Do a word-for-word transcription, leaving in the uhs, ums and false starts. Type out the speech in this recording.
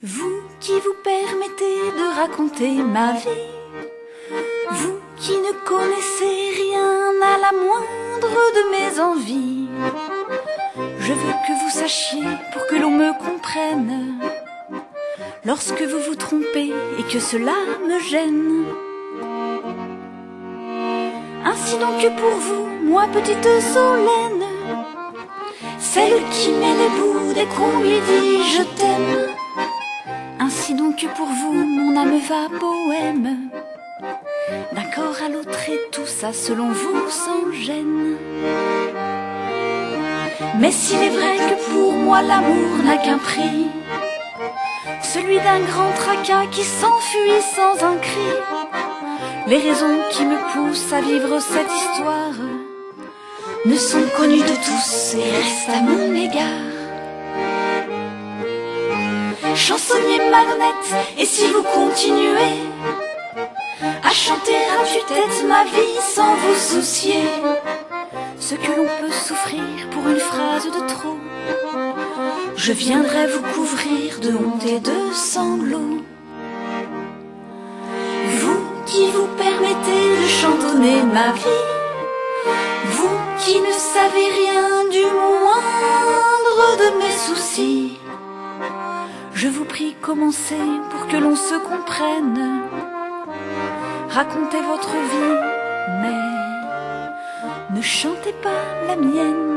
Vous qui vous permettez de raconter ma vie, vous qui ne connaissez rien à la moindre de mes envies, je veux que vous sachiez pour que l'on me comprenne, lorsque vous vous trompez et que cela me gêne. Ainsi donc pour vous, moi petite Solène, celle qui met les bouts dès qu'on lui dit je t'aime. Ainsi donc pour vous, mon âme va poème, d'un corps à l'autre et tout ça selon vous sans gêne. Mais s'il est vrai que pour moi l'amour n'a qu'un prix, celui d'un grand tracas qui s'enfuit sans un cri, les raisons qui me poussent à vivre cette histoire ne sont connues de tous et restent à mon égard. Chansonnier malhonnête, et si vous continuez à chanter à tue-tête ma vie sans vous soucier ce que l'on peut souffrir pour une phrase de trop, je viendrai vous couvrir de honte et de sanglots. Vous qui vous permettez de chantonner ma vie, vous qui ne savez rien du moindre de mes soucis, je vous prie commencez pour que l'on se comprenne. Racontez votre vie, mais ne chantez pas la mienne.